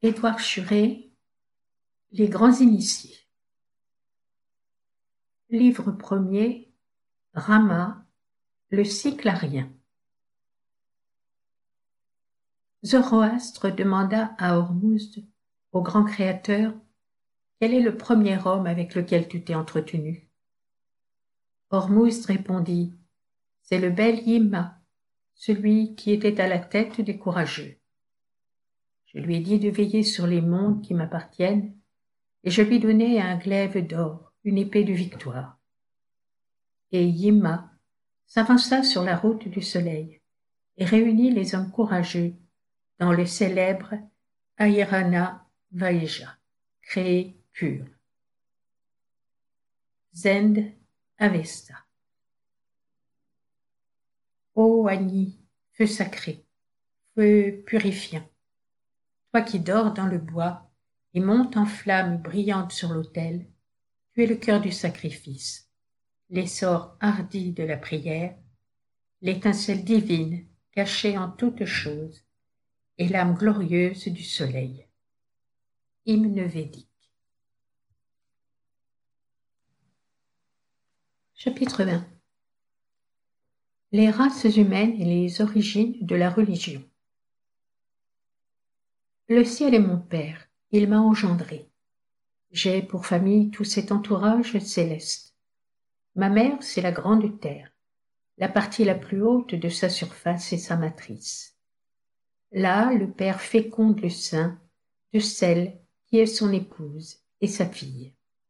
Édouard Schuré, Les grands initiés. Livre premier, Rama, le cycle arien. Zoroastre demanda à Ormuzd, au grand créateur, quel est le premier homme avec lequel tu t'es entretenu? Ormuzd répondit, c'est le bel Yima, celui qui était à la tête des courageux. Je lui ai dit de veiller sur les mondes qui m'appartiennent, et je lui donnai un glaive d'or, une épée de victoire. Et Yima s'avança sur la route du soleil et réunit les hommes courageux dans le célèbre Ahirana Vaeja, créé pur. Zend Avesta. Ô Agni, feu sacré, feu purifiant, toi qui dors dans le bois et montes en flammes brillantes sur l'autel, tu es le cœur du sacrifice, l'essor hardi de la prière, l'étincelle divine cachée en toutes choses, et l'âme glorieuse du soleil. Hymne védique. Chapitre 20. Les races humaines et les origines de la religion. Le ciel est mon père, il m'a engendré. J'ai pour famille tout cet entourage céleste. Ma mère, c'est la grande terre. La partie la plus haute de sa surface est sa matrice. Là, le père féconde le sein de celle qui est son épouse et sa fille.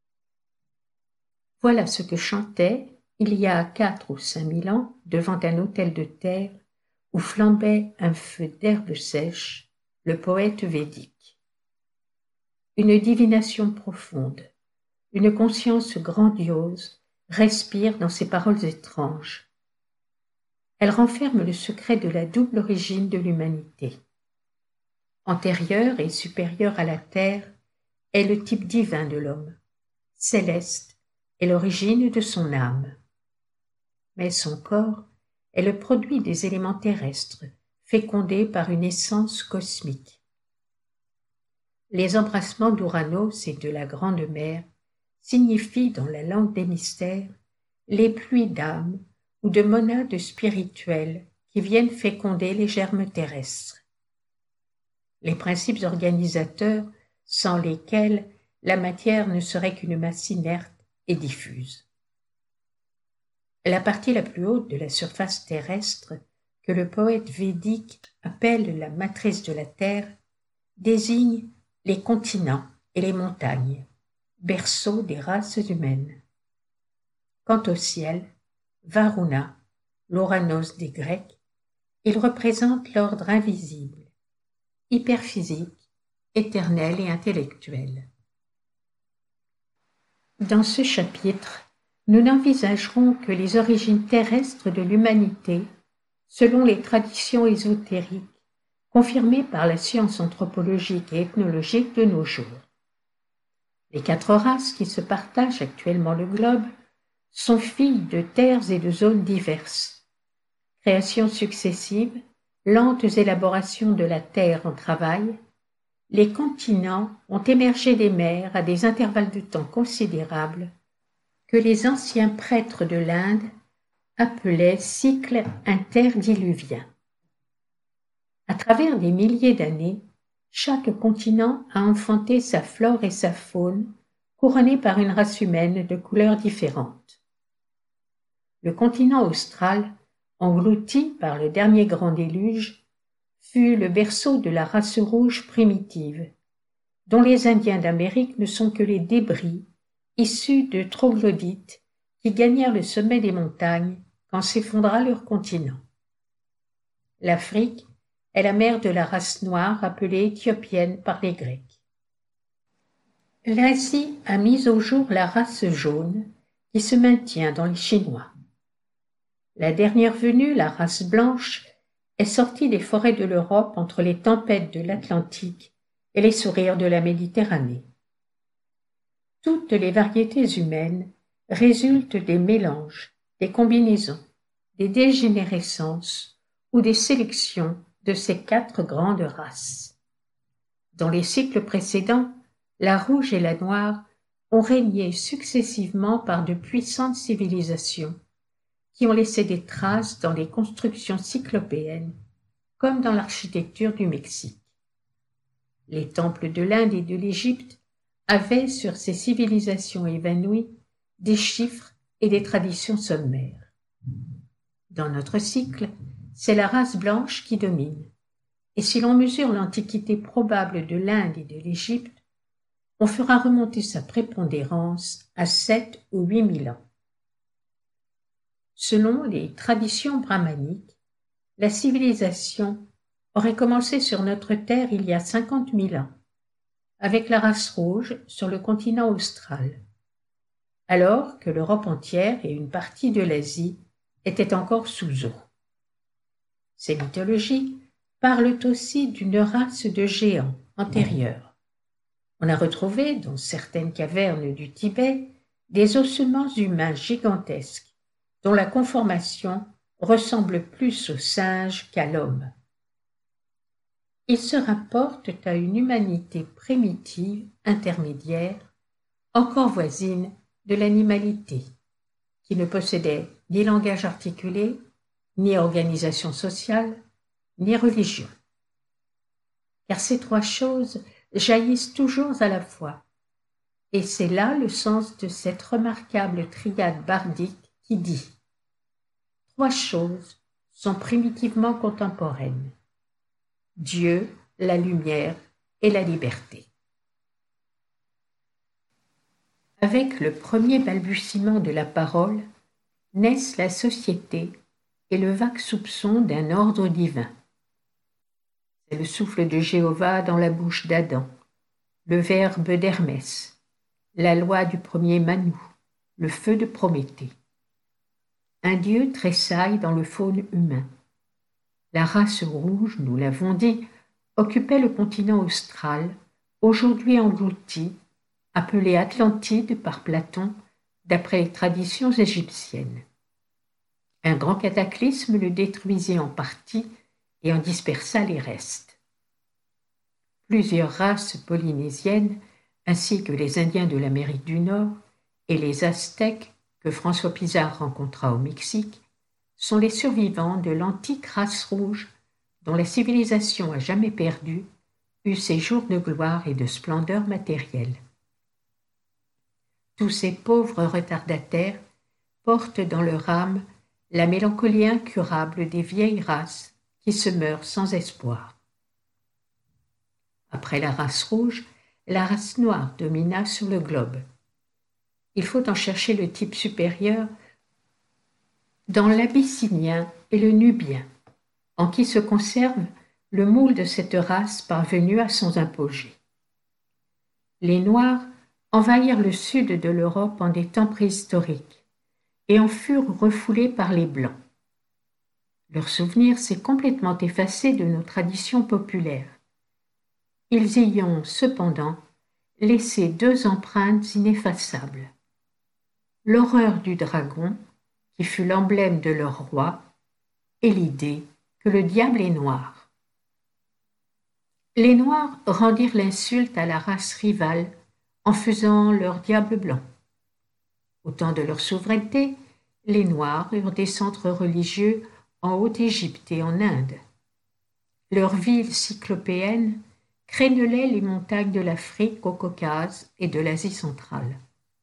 Voilà ce que chantait, il y a 4 ou 5 000 ans, devant un autel de terre où flambait un feu d'herbe sèche, le poète védique. Une divination profonde, une conscience grandiose respire dans ces paroles étranges. Elle renferme le secret de la double origine de l'humanité. Antérieure et supérieure à la terre est le type divin de l'homme, céleste est l'origine de son âme. Mais son corps est le produit des éléments terrestres, fécondés par une essence cosmique. Les embrassements d'Ouranos et de la Grande Mère signifient dans la langue des mystères les pluies d'âmes ou de monades spirituelles qui viennent féconder les germes terrestres. Les principes organisateurs sans lesquels la matière ne serait qu'une masse inerte et diffuse. La partie la plus haute de la surface terrestre, que le poète védique appelle la matrice de la Terre, désigne les continents et les montagnes, berceaux des races humaines. Quant au ciel, Varuna, l'Ouranos des Grecs, il représente l'ordre invisible, hyperphysique, éternel et intellectuel. Dans ce chapitre, nous n'envisagerons que les origines terrestres de l'humanité, selon les traditions ésotériques, confirmées par la science anthropologique et ethnologique de nos jours. Les 4 races qui se partagent actuellement le globe sont filles de terres et de zones diverses. Créations successives, lentes élaborations de la terre en travail, les continents ont émergé des mers à des intervalles de temps considérables que les anciens prêtres de l'Inde appelaient cycles interdiluviens. À travers des milliers d'années, chaque continent a enfanté sa flore et sa faune, couronnées par une race humaine de couleurs différentes. Le continent austral, englouti par le dernier grand déluge, fut le berceau de la race rouge primitive, dont les Indiens d'Amérique ne sont que les débris issus de troglodytes qui gagnèrent le sommet des montagnes quand s'effondra leur continent. L'Afrique est la mère de la race noire appelée éthiopienne par les Grecs. L'Asie a mis au jour la race jaune qui se maintient dans les Chinois. La dernière venue, la race blanche, est sortie des forêts de l'Europe entre les tempêtes de l'Atlantique et les sourires de la Méditerranée. Toutes les variétés humaines résultent des mélanges, des combinaisons, des dégénérescences ou des sélections de ces 4 grandes races. Dans les siècles précédents, la rouge et la noire ont régné successivement par de puissantes civilisations qui ont laissé des traces dans les constructions cyclopéennes comme dans l'architecture du Mexique. Les temples de l'Inde et de l'Égypte avaient sur ces civilisations évanouies des chiffres et des traditions sommaires. Dans notre cycle, c'est la race blanche qui domine, et si l'on mesure l'antiquité probable de l'Inde et de l'Égypte, on fera remonter sa prépondérance à 7 ou 8 000 ans. Selon les traditions brahmaniques, la civilisation aurait commencé sur notre terre il y a 50 000 ans, avec la race rouge sur le continent austral, alors que l'Europe entière et une partie de l'Asie étaient encore sous eau. Ces mythologies parlent aussi d'une race de géants antérieurs. On a retrouvé, dans certaines cavernes du Tibet, des ossements humains gigantesques, dont la conformation ressemble plus au singe qu'à l'homme. Ils se rapportent à une humanité primitive, intermédiaire, encore voisine de l'animalité, qui ne possédait ni langage articulé, ni organisation sociale, ni religion. Car ces trois choses jaillissent toujours à la fois, et c'est là le sens de cette remarquable triade bardique qui dit « Trois choses sont primitivement contemporaines. Dieu, la lumière et la liberté. » Avec le premier balbutiement de la parole, naissent la société et le vague soupçon d'un ordre divin. C'est le souffle de Jéhovah dans la bouche d'Adam, le verbe d'Hermès, la loi du premier Manu, le feu de Prométhée. Un Dieu tressaille dans le faune humain. La race rouge, nous l'avons dit, occupait le continent austral, aujourd'hui englouti, appelé Atlantide par Platon, d'après les traditions égyptiennes. Un grand cataclysme le détruisit en partie et en dispersa les restes. Plusieurs races polynésiennes, ainsi que les Indiens de l'Amérique du Nord et les Aztèques que François Pizarre rencontra au Mexique, sont les survivants de l'antique race rouge dont la civilisation à jamais perdue eut ses jours de gloire et de splendeur matérielle. Tous ces pauvres retardataires portent dans leur âme la mélancolie incurable des vieilles races qui se meurent sans espoir. Après la race rouge, la race noire domina sur le globe. Il faut en chercher le type supérieur dans l'abyssinien et le nubien, en qui se conserve le moule de cette race parvenue à son apogée. Les Noirs envahirent le sud de l'Europe en des temps préhistoriques et en furent refoulés par les Blancs. Leur souvenir s'est complètement effacé de nos traditions populaires. Ils y ont, cependant, laissé deux empreintes ineffaçables. L'horreur du dragon, qui fut l'emblème de leur roi, et l'idée que le diable est noir. Les Noirs rendirent l'insulte à la race rivale en faisant leur diable blanc. Au temps de leur souveraineté, les Noirs eurent des centres religieux en Haute-Égypte et en Inde. Leurs villes cyclopéennes crénelaient les montagnes de l'Afrique au Caucase et de l'Asie centrale.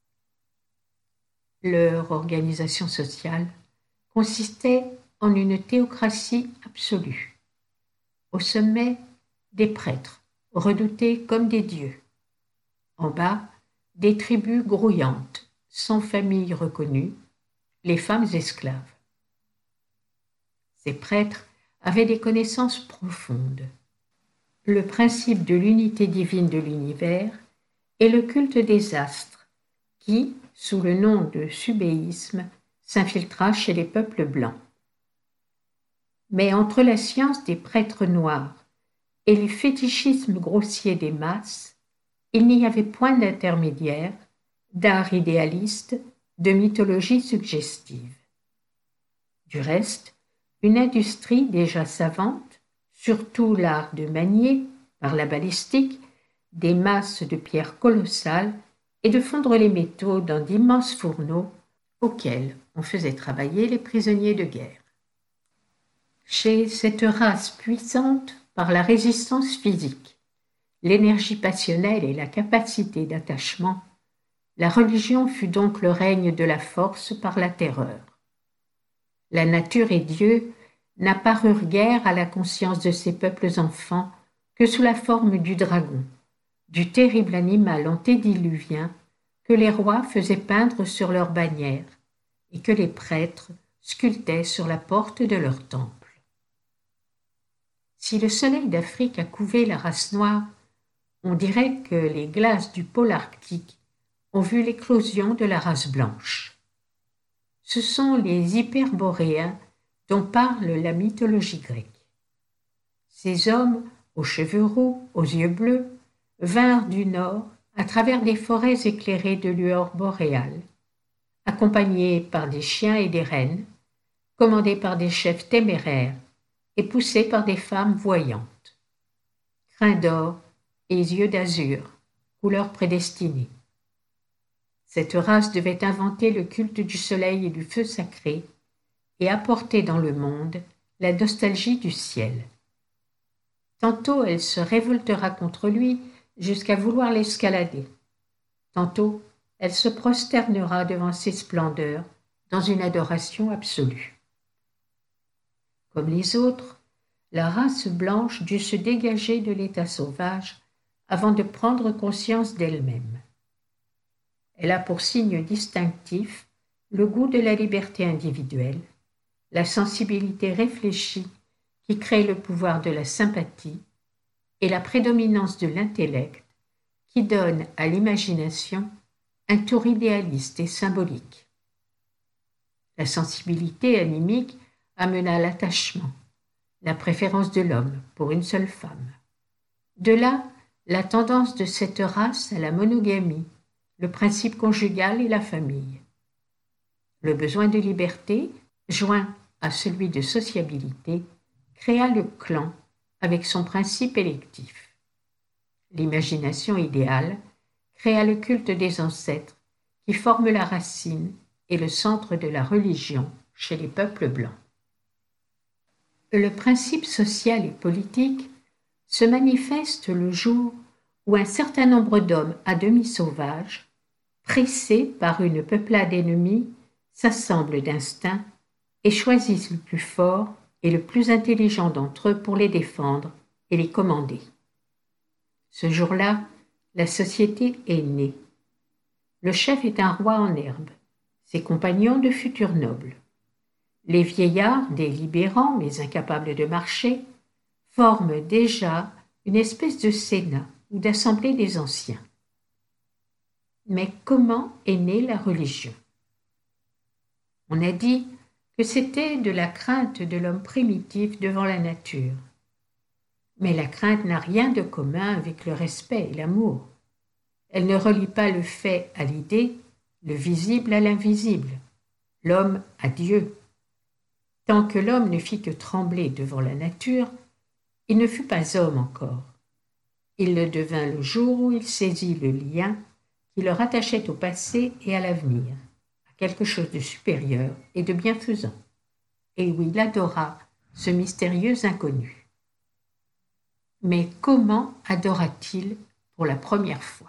Leur organisation sociale consistait en une théocratie absolue. Au sommet, des prêtres, redoutés comme des dieux. En bas, des tribus grouillantes, sans famille reconnue, les femmes esclaves. Ces prêtres avaient des connaissances profondes. Le principe de l'unité divine de l'univers et le culte des astres, qui, sous le nom de subéisme, s'infiltra chez les peuples blancs. Mais entre la science des prêtres noirs et le fétichisme grossier des masses, il n'y avait point d'intermédiaire, d'art idéaliste, de mythologie suggestive. Du reste, une industrie déjà savante, surtout l'art de manier, par la balistique, des masses de pierres colossales et de fondre les métaux dans d'immenses fourneaux auxquels on faisait travailler les prisonniers de guerre. Chez cette race puissante par la résistance physique, l'énergie passionnelle et la capacité d'attachement, la religion fut donc le règne de la force par la terreur. La nature et Dieu n'apparurent guère à la conscience de ces peuples enfants que sous la forme du dragon, du terrible animal antédiluvien que les rois faisaient peindre sur leurs bannières et que les prêtres sculptaient sur la porte de leur temple. Si le soleil d'Afrique a couvé la race noire, on dirait que les glaces du pôle arctique ont vu l'éclosion de la race blanche. Ce sont les hyperboréens dont parle la mythologie grecque. Ces hommes, aux cheveux roux, aux yeux bleus, vinrent du nord à travers des forêts éclairées de lueurs boréales, accompagnés par des chiens et des rennes, commandés par des chefs téméraires et poussés par des femmes voyantes. Crins d'or et yeux d'azur, couleur prédestinée. Cette race devait inventer le culte du soleil et du feu sacré et apporter dans le monde la nostalgie du ciel. Tantôt elle se révoltera contre lui jusqu'à vouloir l'escalader. Tantôt elle se prosternera devant ses splendeurs dans une adoration absolue. Comme les autres, la race blanche dut se dégager de l'état sauvage avant de prendre conscience d'elle-même. Elle a pour signe distinctif le goût de la liberté individuelle, la sensibilité réfléchie qui crée le pouvoir de la sympathie et la prédominance de l'intellect qui donne à l'imagination un tour idéaliste et symbolique. La sensibilité animique amena l'attachement, la préférence de l'homme pour une seule femme. De là, la tendance de cette race à la monogamie, le principe conjugal et la famille. Le besoin de liberté, joint à celui de sociabilité, créa le clan avec son principe électif. L'imagination idéale créa le culte des ancêtres qui forme la racine et le centre de la religion chez les peuples blancs. Le principe social et politique se manifeste le jour où un certain nombre d'hommes à demi sauvages, pressés par une peuplade ennemie, s'assemblent d'instinct et choisissent le plus fort et le plus intelligent d'entre eux pour les défendre et les commander. Ce jour-là, la société est née. Le chef est un roi en herbe, ses compagnons de futurs nobles. Les vieillards, délibérants mais incapables de marcher, forment déjà une espèce de sénat ou d'assemblée des anciens. Mais comment est née la religion? On a dit que c'était de la crainte de l'homme primitif devant la nature. Mais la crainte n'a rien de commun avec le respect et l'amour. Elle ne relie pas le fait à l'idée, le visible à l'invisible, l'homme à Dieu. Tant que l'homme ne fit que trembler devant la nature, il ne fut pas homme encore. Il le devint le jour où il saisit le lien qui le rattachait au passé et à l'avenir, à quelque chose de supérieur et de bienfaisant, et où il adora ce mystérieux inconnu. Mais comment adora-t-il pour la première fois?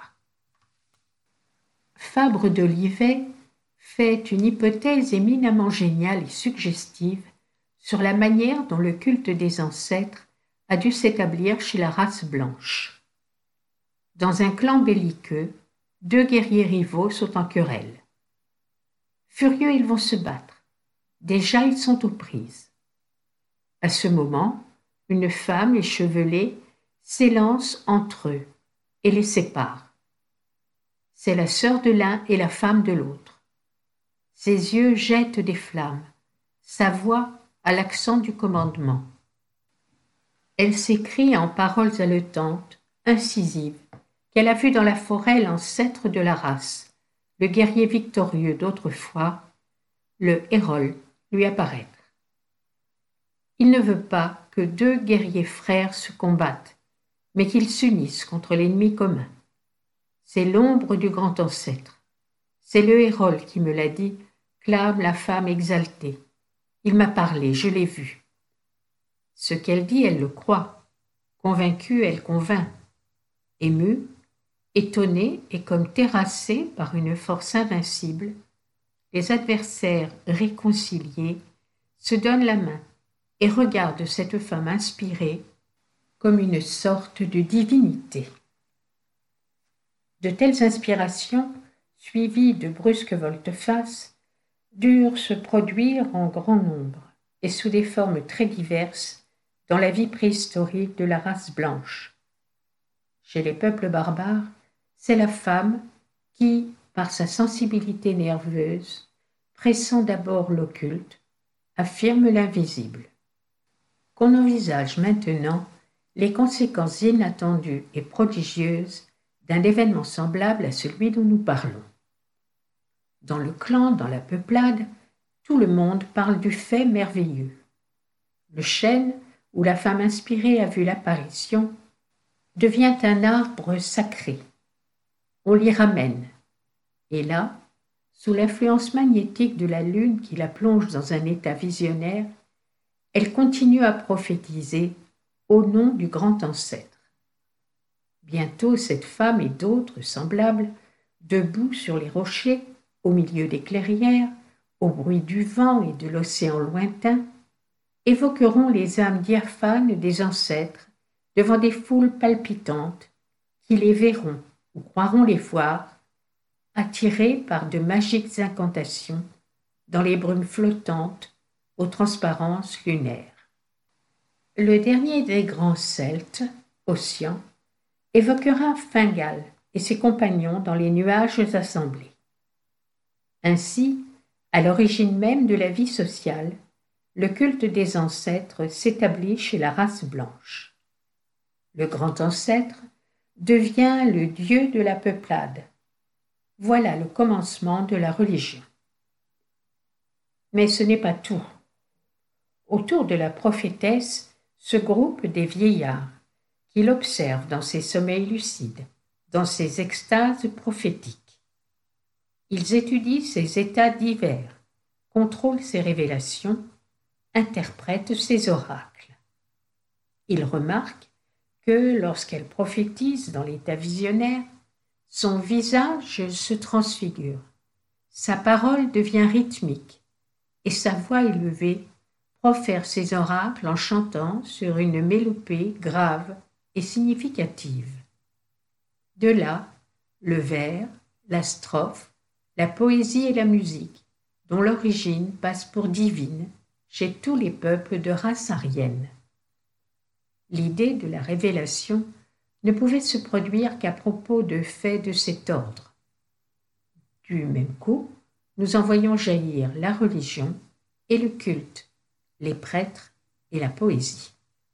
Fabre d'Olivet fait une hypothèse éminemment géniale et suggestive sur la manière dont le culte des ancêtres a dû s'établir chez la race blanche. Dans un clan belliqueux, deux guerriers rivaux sont en querelle. Furieux, ils vont se battre. Déjà, ils sont aux prises. À ce moment, une femme échevelée s'élance entre eux et les sépare. C'est la sœur de l'un et la femme de l'autre. Ses yeux jettent des flammes, sa voix a l'accent du commandement. Elle s'écrie en paroles haletantes, incisives, qu'elle a vu dans la forêt l'ancêtre de la race, le guerrier victorieux d'autrefois, le Hérol, lui apparaître. Il ne veut pas que deux guerriers frères se combattent, mais qu'ils s'unissent contre l'ennemi commun. C'est l'ombre du grand ancêtre. C'est le Hérole qui me l'a dit, clame la femme exaltée. Il m'a parlé, je l'ai vu. Ce qu'elle dit, elle le croit. Convaincue, elle convainc. Émue, étonnée et comme terrassée par une force invincible, les adversaires réconciliés se donnent la main et regardent cette femme inspirée comme une sorte de divinité. De telles inspirations, suivies de brusques volte-face, durent se produire en grand nombre et sous des formes très diverses dans la vie préhistorique de la race blanche. Chez les peuples barbares, c'est la femme qui, par sa sensibilité nerveuse, pressant d'abord l'occulte, affirme l'invisible. Qu'on envisage maintenant les conséquences inattendues et prodigieuses d'un événement semblable à celui dont nous parlons. Dans le clan, dans la peuplade, tout le monde parle du fait merveilleux. Le chêne, où la femme inspirée a vu l'apparition, devient un arbre sacré. On l'y ramène. Et là, sous l'influence magnétique de la lune qui la plonge dans un état visionnaire, elle continue à prophétiser au nom du grand ancêtre. Bientôt, cette femme et d'autres semblables, debout sur les rochers, au milieu des clairières, au bruit du vent et de l'océan lointain, évoqueront les âmes diaphanes des ancêtres devant des foules palpitantes qui les verront ou croiront les voir, attirés par de magiques incantations dans les brumes flottantes aux transparences lunaires. Le dernier des grands Celtes, Ossian, évoquera Fingal et ses compagnons dans les nuages assemblés. Ainsi, à l'origine même de la vie sociale, le culte des ancêtres s'établit chez la race blanche. Le grand ancêtre devient le dieu de la peuplade. Voilà le commencement de la religion. Mais ce n'est pas tout. Autour de la prophétesse se groupent des vieillards qui l'observent dans ses sommeils lucides, dans ses extases prophétiques. Ils étudient ses états divers, contrôlent ses révélations, interprètent ses oracles. Ils remarquent que lorsqu'elle prophétise dans l'état visionnaire, son visage se transfigure, sa parole devient rythmique et sa voix élevée profère ses oracles en chantant sur une mélopée grave et significative. De là, le vers, la strophe, la poésie et la musique, dont l'origine passe pour divine chez tous les peuples de race aryenne. L'idée de la révélation ne pouvait se produire qu'à propos de faits de cet ordre. Du même coup, nous en voyons jaillir la religion et le culte, les prêtres et la poésie.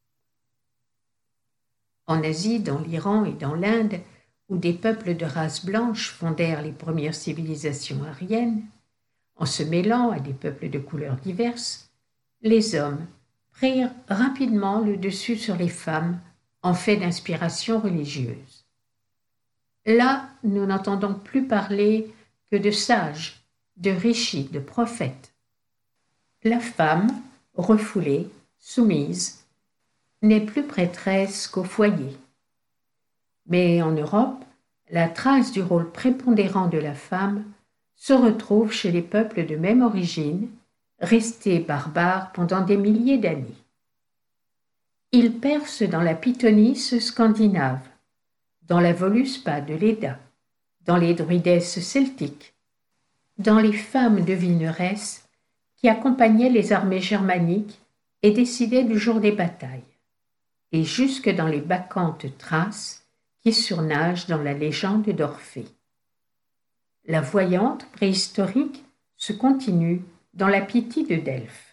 En Asie, dans l'Iran et dans l'Inde, où des peuples de race blanche fondèrent les premières civilisations aryennes, en se mêlant à des peuples de couleurs diverses, les hommes prirent rapidement le dessus sur les femmes en fait d'inspiration religieuse. Là, nous n'entendons plus parler que de sages, de rishis, de prophètes. La femme, refoulée, soumise, n'est plus prêtresse qu'au foyer. Mais en Europe, la trace du rôle prépondérant de la femme se retrouve chez les peuples de même origine, restés barbares pendant des milliers d'années. Ils percent dans la pythonisse scandinave, dans la voluspa de l'Edda, dans les druidesses celtiques, dans les femmes devineresses qui accompagnaient les armées germaniques et décidaient du jour des batailles, et jusque dans les bacchantes thraces qui surnagent dans la légende d'Orphée. La voyante préhistorique se continue dans la Pythie de Delphes.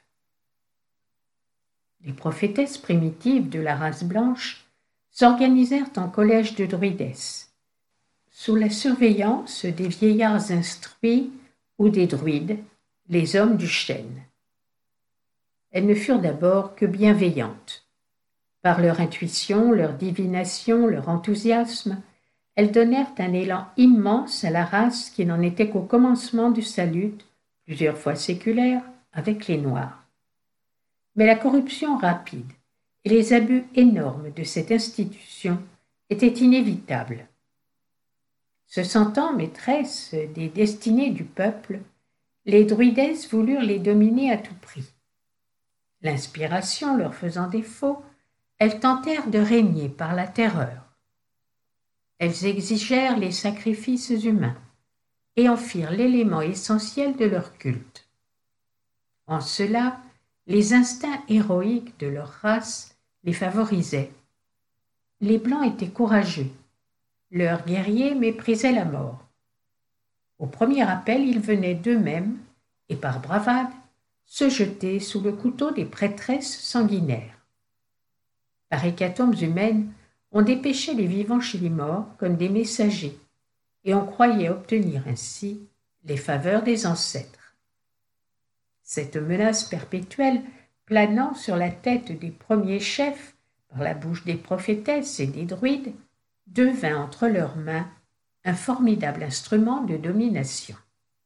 Les prophétesses primitives de la race blanche s'organisèrent en collèges de druidesses, sous la surveillance des vieillards instruits ou des druides, les hommes du chêne. Elles ne furent d'abord que bienveillantes. Par leur intuition, leur divination, leur enthousiasme, elles donnèrent un élan immense à la race qui n'en était qu'au commencement de sa lutte, plusieurs fois séculaire, avec les Noirs. Mais la corruption rapide et les abus énormes de cette institution étaient inévitables. Se sentant maîtresses des destinées du peuple, les druidesses voulurent les dominer à tout prix. L'inspiration leur faisant défaut, elles tentèrent de régner par la terreur. Elles exigèrent les sacrifices humains et en firent l'élément essentiel de leur culte. En cela, les instincts héroïques de leur race les favorisaient. Les Blancs étaient courageux. Leurs guerriers méprisaient la mort. Au premier appel, ils venaient d'eux-mêmes, et par bravade, se jeter sous le couteau des prêtresses sanguinaires. Par hécatombes humaines, on dépêchait les vivants chez les morts comme des messagers, et on croyait obtenir ainsi les faveurs des ancêtres. Cette menace perpétuelle planant sur la tête des premiers chefs par la bouche des prophétesses et des druides devint entre leurs mains un formidable instrument de domination.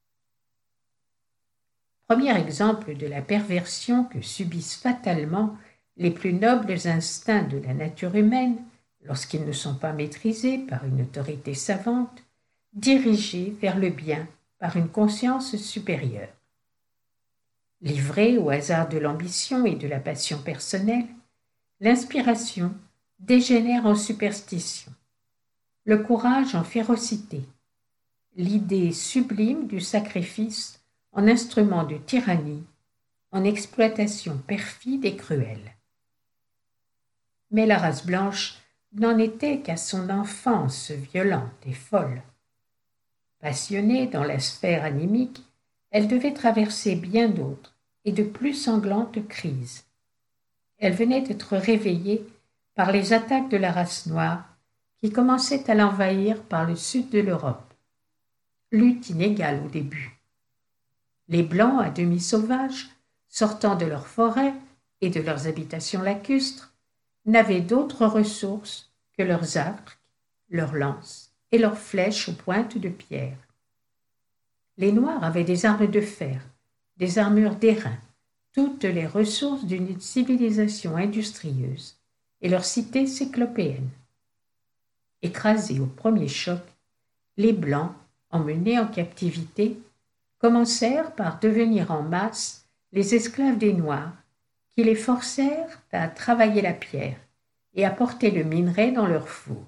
Premier exemple de la perversion que subissent fatalement les plus nobles instincts de la nature humaine lorsqu'ils ne sont pas maîtrisés par une autorité savante, dirigés vers le bien par une conscience supérieure. Livrée au hasard de l'ambition et de la passion personnelle, l'inspiration dégénère en superstition, le courage en férocité, l'idée sublime du sacrifice en instrument de tyrannie, en exploitation perfide et cruelle. Mais la race blanche n'en était qu'à son enfance violente et folle. Passionnée dans la sphère animique, elle devait traverser bien d'autres et de plus sanglantes crises. Elle venait d'être réveillée par les attaques de la race noire qui commençait à l'envahir par le sud de l'Europe. Lutte inégale au début. Les Blancs, à demi sauvages, sortant de leurs forêts et de leurs habitations lacustres, n'avaient d'autres ressources que leurs arcs, leurs lances et leurs flèches aux pointes de pierre. Les Noirs avaient des armes de fer, des armures d'airain, toutes les ressources d'une civilisation industrieuse et leur cité cyclopéenne. Écrasés au premier choc, les Blancs, emmenés en captivité, commencèrent par devenir en masse les esclaves des Noirs, qui les forcèrent à travailler la pierre et à porter le minerai dans leurs fours.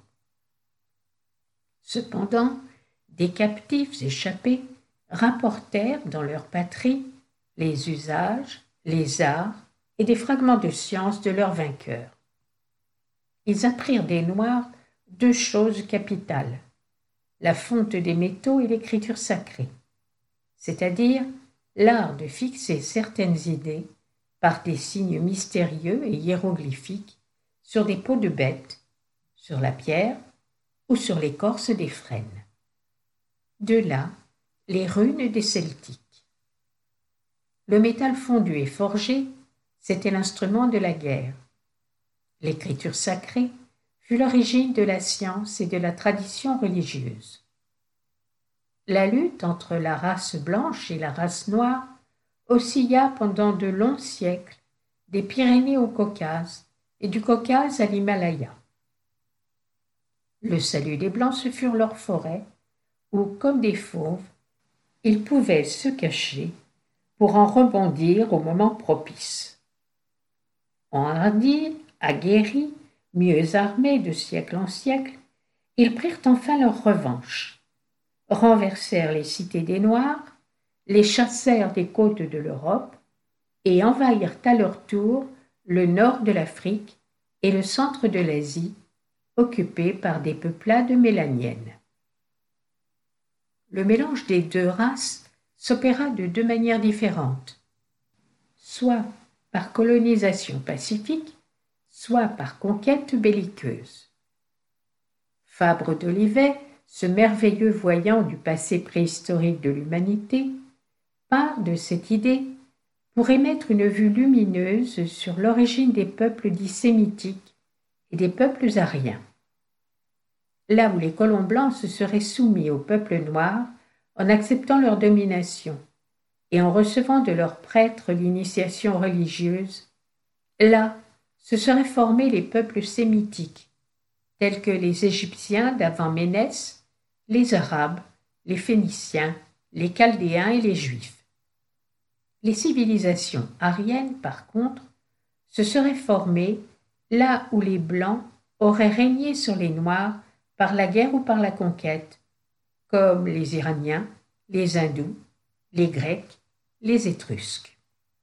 Cependant, des captifs échappés rapportèrent dans leur patrie les usages, les arts et des fragments de science de leurs vainqueurs. Ils apprirent des Noirs deux choses capitales, la fonte des métaux et l'écriture sacrée, c'est-à-dire l'art de fixer certaines idées par des signes mystérieux et hiéroglyphiques sur des peaux de bêtes, sur la pierre ou sur l'écorce des frênes. De là, les runes des Celtiques. Le métal fondu et forgé, c'était l'instrument de la guerre. L'écriture sacrée fut l'origine de la science et de la tradition religieuse. La lutte entre la race blanche et la race noire oscilla pendant de longs siècles, des Pyrénées au Caucase et du Caucase à l'Himalaya. Le salut des Blancs, ce furent leurs forêts, où, comme des fauves, ils pouvaient se cacher pour en rebondir au moment propice. Enhardis, aguerris, mieux armés de siècle en siècle, ils prirent enfin leur revanche, renversèrent les cités des Noirs, les chassèrent des côtes de l'Europe et envahirent à leur tour le nord de l'Afrique et le centre de l'Asie, occupés par des peuplades mélaniennes. Le mélange des deux races s'opéra de deux manières différentes, soit par colonisation pacifique, soit par conquête belliqueuse. Fabre d'Olivet, ce merveilleux voyant du passé préhistorique de l'humanité, part de cette idée pour émettre une vue lumineuse sur l'origine des peuples dits sémitiques et des peuples aryens. Là où les colons blancs se seraient soumis aux peuples noirs en acceptant leur domination et en recevant de leurs prêtres l'initiation religieuse, là se seraient formés les peuples sémitiques, tels que les Égyptiens d'avant Ménès, les Arabes, les Phéniciens, les Chaldéens et les Juifs. Les civilisations aryennes, par contre, se seraient formées là où les Blancs auraient régné sur les Noirs par la guerre ou par la conquête, comme les Iraniens, les Hindous, les Grecs, les Étrusques.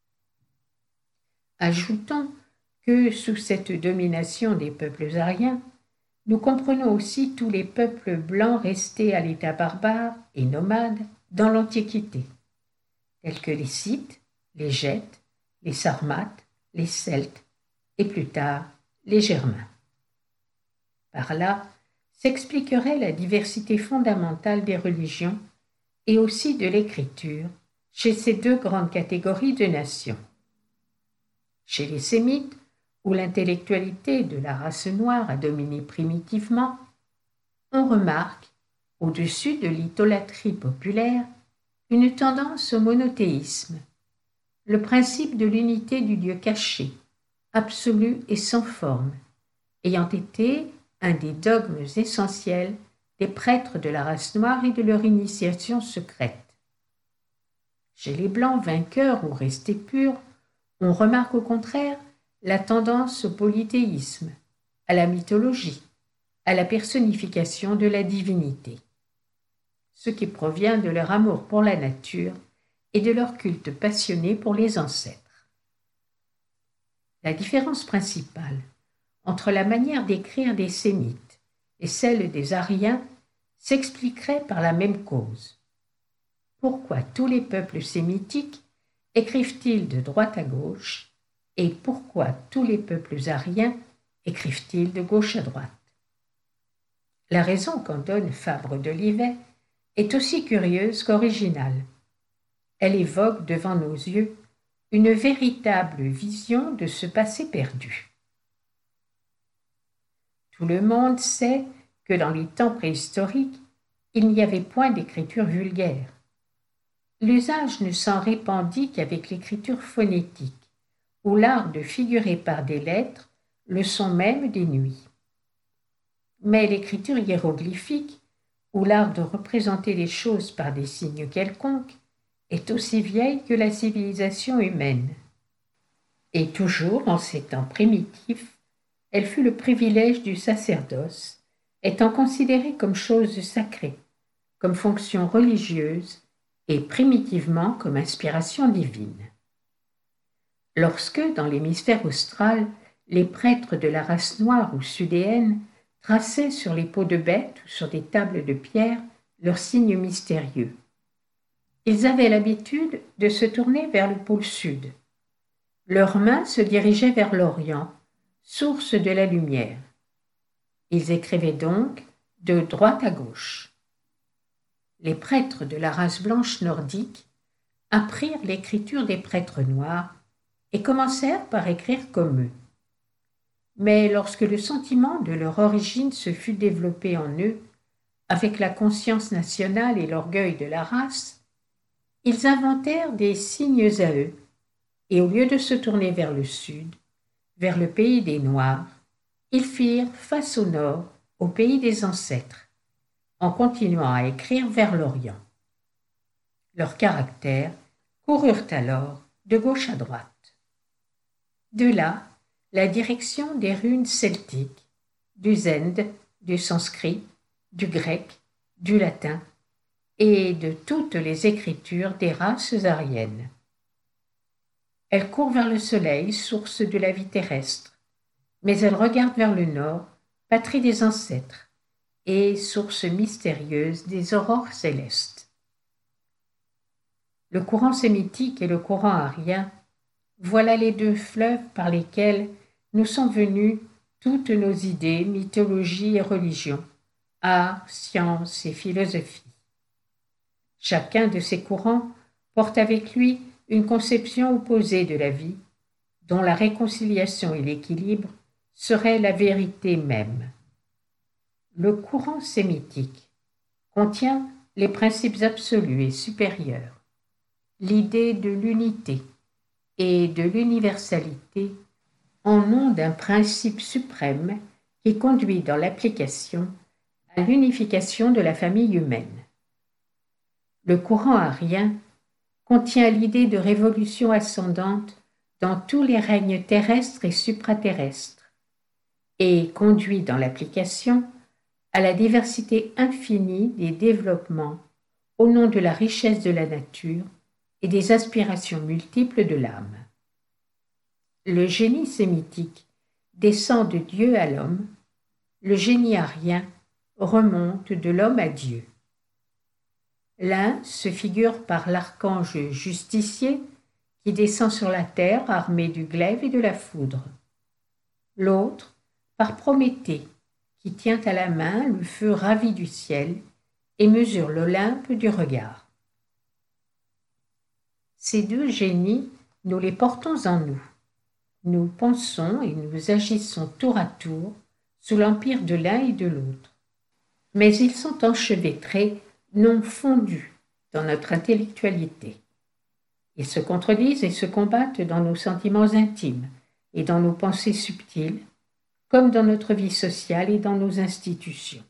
Ajoutons que sous cette domination des peuples aryens, nous comprenons aussi tous les peuples blancs restés à l'état barbare et nomade dans l'Antiquité, tels que les Scythes, les Gètes, les Sarmates, les Celtes et plus tard les Germains. Par là s'expliquerait la diversité fondamentale des religions et aussi de l'écriture chez ces deux grandes catégories de nations. Chez les Sémites, où l'intellectualité de la race noire a dominé primitivement, on remarque, au-dessus de l'idolâtrie populaire, une tendance au monothéisme, le principe de l'unité du Dieu caché, absolu et sans forme, ayant été un des dogmes essentiels des prêtres de la race noire et de leur initiation secrète. Chez les Blancs vainqueurs ou restés purs, on remarque au contraire la tendance au polythéisme, à la mythologie, à la personnification de la divinité, ce qui provient de leur amour pour la nature et de leur culte passionné pour les ancêtres. La différence principale entre la manière d'écrire des Sémites et celle des Aryens s'expliquerait par la même cause. Pourquoi tous les peuples sémitiques écrivent-ils de droite à gauche et pourquoi tous les peuples aryens écrivent-ils de gauche à droite? La raison qu'en donne Fabre d'Olivet est aussi curieuse qu'originale. Elle évoque devant nos yeux une véritable vision de ce passé perdu. Tout le monde sait que dans les temps préhistoriques, il n'y avait point d'écriture vulgaire. L'usage ne s'en répandit qu'avec l'écriture phonétique, ou l'art de figurer par des lettres le son même des nuits. Mais l'écriture hiéroglyphique, ou l'art de représenter les choses par des signes quelconques, est aussi vieille que la civilisation humaine. Et toujours, en ces temps primitifs, elle fut le privilège du sacerdoce, étant considérée comme chose sacrée, comme fonction religieuse et primitivement comme inspiration divine. Lorsque, dans l'hémisphère austral, les prêtres de la race noire ou sudéenne traçaient sur les peaux de bêtes ou sur des tables de pierre leurs signes mystérieux, ils avaient l'habitude de se tourner vers le pôle sud. Leurs mains se dirigeaient vers l'Orient, source de la lumière. Ils écrivaient donc de droite à gauche. Les prêtres de la race blanche nordique apprirent l'écriture des prêtres noirs et commencèrent par écrire comme eux. Mais lorsque le sentiment de leur origine se fut développé en eux, avec la conscience nationale et l'orgueil de la race, ils inventèrent des signes à eux, et au lieu de se tourner vers le sud, vers le pays des Noirs, ils firent face au nord, au pays des ancêtres, en continuant à écrire vers l'Orient. Leurs caractères coururent alors de gauche à droite. De là, la direction des runes celtiques, du zend, du sanskrit, du grec, du latin et de toutes les écritures des races aryennes. Elle court vers le soleil, source de la vie terrestre, mais elle regarde vers le nord, patrie des ancêtres, et source mystérieuse des aurores célestes. Le courant sémitique et le courant arien, voilà les deux fleuves par lesquels nous sont venues toutes nos idées, mythologie et religion, art, science et philosophie. Chacun de ces courants porte avec lui une conception opposée de la vie, dont la réconciliation et l'équilibre serait la vérité même. Le courant sémitique contient les principes absolus et supérieurs, l'idée de l'unité et de l'universalité en nom d'un principe suprême qui conduit dans l'application à l'unification de la famille humaine. Le courant arien contient l'idée de révolution ascendante dans tous les règnes terrestres et supraterrestres et conduit dans l'application à la diversité infinie des développements au nom de la richesse de la nature et des aspirations multiples de l'âme. Le génie sémitique descend de Dieu à l'homme, le génie arien remonte de l'homme à Dieu. L'un se figure par l'archange justicier qui descend sur la terre armé du glaive et de la foudre. L'autre par Prométhée qui tient à la main le feu ravi du ciel et mesure l'Olympe du regard. Ces deux génies, nous les portons en nous. Nous pensons et nous agissons tour à tour sous l'empire de l'un et de l'autre. Mais ils sont enchevêtrés, non fondus, dans notre intellectualité. Ils se contredisent et se combattent dans nos sentiments intimes et dans nos pensées subtiles, comme dans notre vie sociale et dans nos institutions.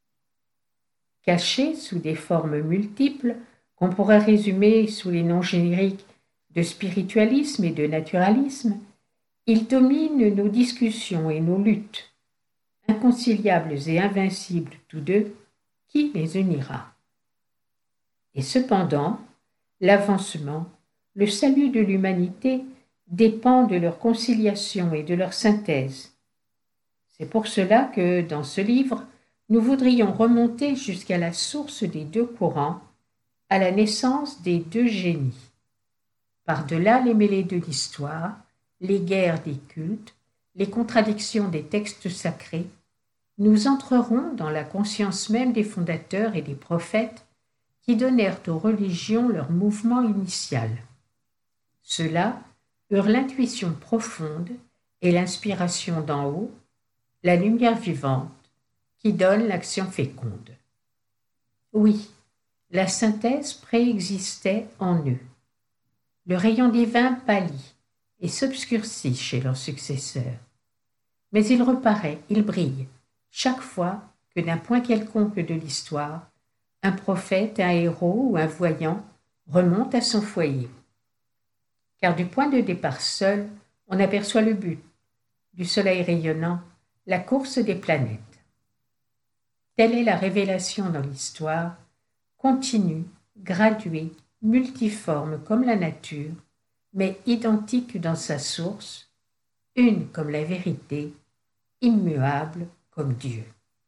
Cachés sous des formes multiples, qu'on pourrait résumer sous les noms génériques de spiritualisme et de naturalisme, ils dominent nos discussions et nos luttes. Inconciliables et invincibles tous deux, qui les unira? Et cependant, l'avancement, le salut de l'humanité dépend de leur conciliation et de leur synthèse. C'est pour cela que, dans ce livre, nous voudrions remonter jusqu'à la source des deux courants, à la naissance des deux génies. Par-delà les mêlées de l'histoire, les guerres des cultes, les contradictions des textes sacrés, nous entrerons dans la conscience même des fondateurs et des prophètes qui donnèrent aux religions leur mouvement initial. Ceux-là eurent l'intuition profonde et l'inspiration d'en haut, la lumière vivante qui donne l'action féconde. Oui, la synthèse préexistait en eux. Le rayon divin pâlit et s'obscurcit chez leurs successeurs. Mais il reparaît, il brille, chaque fois que d'un point quelconque de l'histoire, un prophète, un héros ou un voyant remonte à son foyer. Car du point de départ seul, on aperçoit le but, du soleil rayonnant, la course des planètes. Telle est la révélation dans l'histoire, continue, graduée, multiforme comme la nature, mais identique dans sa source, une comme la vérité, immuable comme Dieu.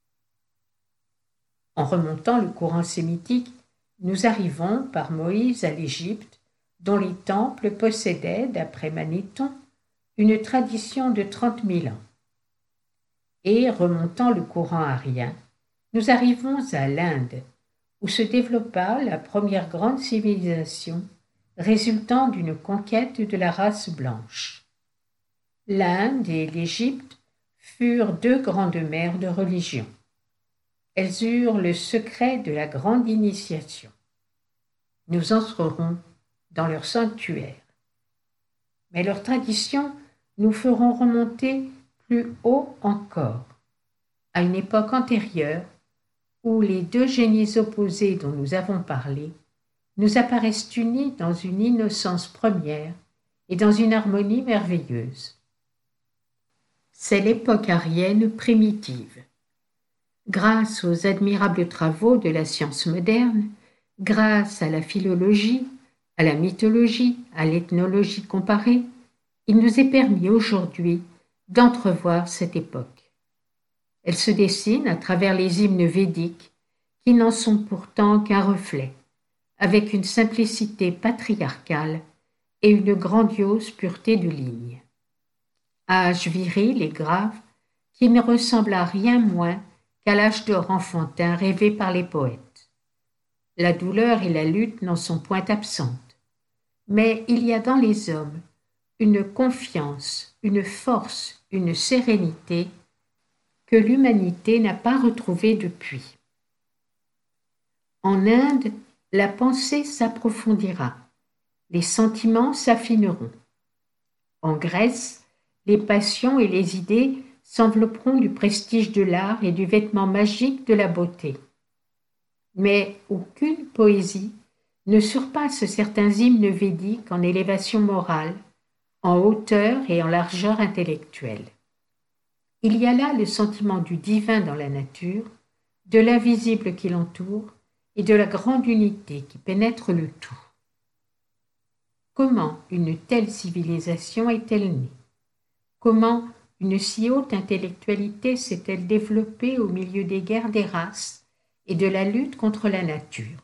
En remontant le courant sémitique, nous arrivons par Moïse à l'Égypte, dont les temples possédaient, d'après Manéthon, une tradition de 30 000 ans. Et remontant le courant arien, nous arrivons à l'Inde, où se développa la première grande civilisation résultant d'une conquête de la race blanche. L'Inde et l'Égypte furent deux grandes mères de religion. Elles eurent le secret de la grande initiation. Nous entrerons dans leur sanctuaire. Mais leurs traditions nous feront remonter plus haut encore, à une époque antérieure où les deux génies opposés dont nous avons parlé nous apparaissent unis dans une innocence première et dans une harmonie merveilleuse. C'est l'époque arienne primitive. Grâce aux admirables travaux de la science moderne, grâce à la philologie, à la mythologie, à l'ethnologie comparée, il nous est permis aujourd'hui d'entrevoir cette époque. Elle se dessine à travers les hymnes védiques qui n'en sont pourtant qu'un reflet, avec une simplicité patriarcale et une grandiose pureté de ligne. Âge viril et grave qui ne ressemble à rien moins qu'à l'âge d'or enfantin rêvé par les poètes. La douleur et la lutte n'en sont point absentes, mais il y a dans les hommes une confiance, une force, une sérénité que l'humanité n'a pas retrouvée depuis. En Inde, la pensée s'approfondira, les sentiments s'affineront. En Grèce, les passions et les idées s'envelopperont du prestige de l'art et du vêtement magique de la beauté. Mais aucune poésie ne surpasse certains hymnes védiques en élévation morale, en hauteur et en largeur intellectuelle. Il y a là le sentiment du divin dans la nature, de l'invisible qui l'entoure et de la grande unité qui pénètre le tout. Comment une telle civilisation est-elle née? Comment une si haute intellectualité s'est-elle développée au milieu des guerres des races et de la lutte contre la nature?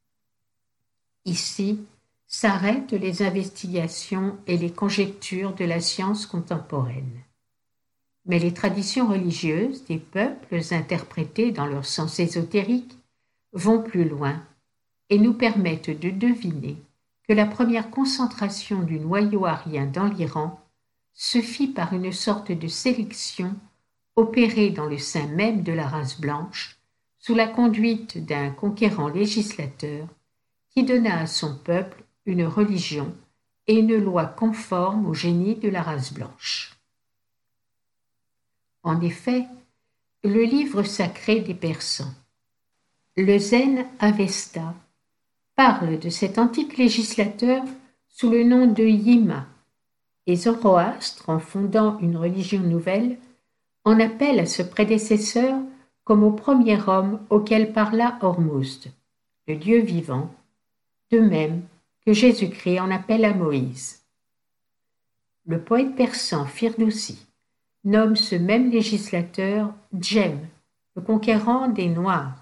Ici s'arrêtent les investigations et les conjectures de la science contemporaine. Mais les traditions religieuses des peuples interprétées dans leur sens ésotérique vont plus loin et nous permettent de deviner que la première concentration du noyau arien dans l'Iran se fit par une sorte de sélection opérée dans le sein même de la race blanche sous la conduite d'un conquérant législateur qui donna à son peuple une religion et une loi conformes au génie de la race blanche. En effet, le livre sacré des Persans, le Zen Avesta, parle de cet antique législateur sous le nom de Yima, et Zoroastre, en fondant une religion nouvelle, en appelle à ce prédécesseur comme au premier homme auquel parla Ormuzd, le Dieu vivant, de même que Jésus-Christ en appelle à Moïse. Le poète persan Firdoussi nomme ce même législateur Djem, le conquérant des Noirs.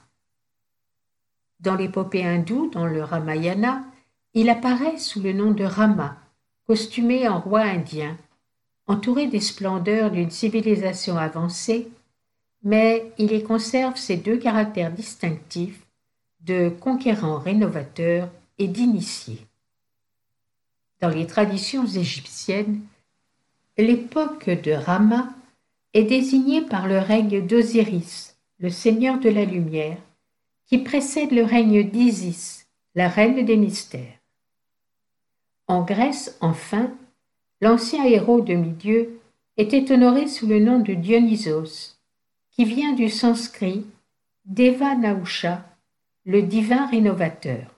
Dans l'épopée hindoue, dans le Ramayana, il apparaît sous le nom de Rama, costumé en roi indien, entouré des splendeurs d'une civilisation avancée, mais il y conserve ses deux caractères distinctifs de conquérant rénovateur et d'initié. Dans les traditions égyptiennes, l'époque de Rama est désignée par le règne d'Osiris, le seigneur de la lumière, qui précède le règne d'Isis, la reine des mystères. En Grèce, enfin, l'ancien héros demi-dieu était honoré sous le nom de Dionysos, qui vient du sanskrit Deva Nahusha, le divin rénovateur.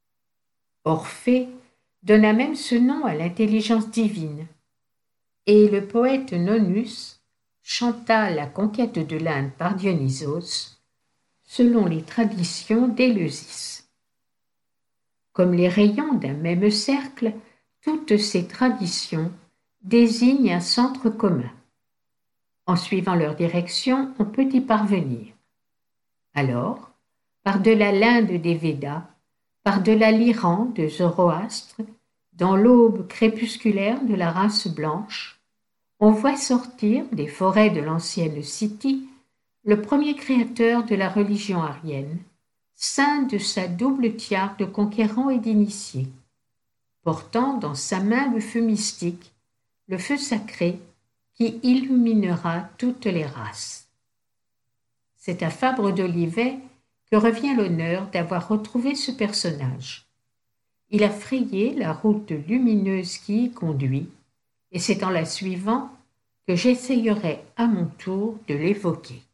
Orphée donna même ce nom à l'intelligence divine, et le poète Nonnus chanta la conquête de l'Inde par Dionysos, selon les traditions d'Éleusis. Comme les rayons d'un même cercle, toutes ces traditions désignent un centre commun. En suivant leur direction, on peut y parvenir. Alors, par-delà l'Inde des Védas, par-delà l'Iran de Zoroastre, dans l'aube crépusculaire de la race blanche, on voit sortir des forêts de l'ancienne Scythie le premier créateur de la religion arienne, ceint de sa double tiare de conquérant et d'initié, portant dans sa main le feu mystique, le feu sacré qui illuminera toutes les races. C'est à Fabre d'Olivet que revient l'honneur d'avoir retrouvé ce personnage. Il a frayé la route lumineuse qui y conduit, et c'est en la suivant que j'essayerai à mon tour de l'évoquer.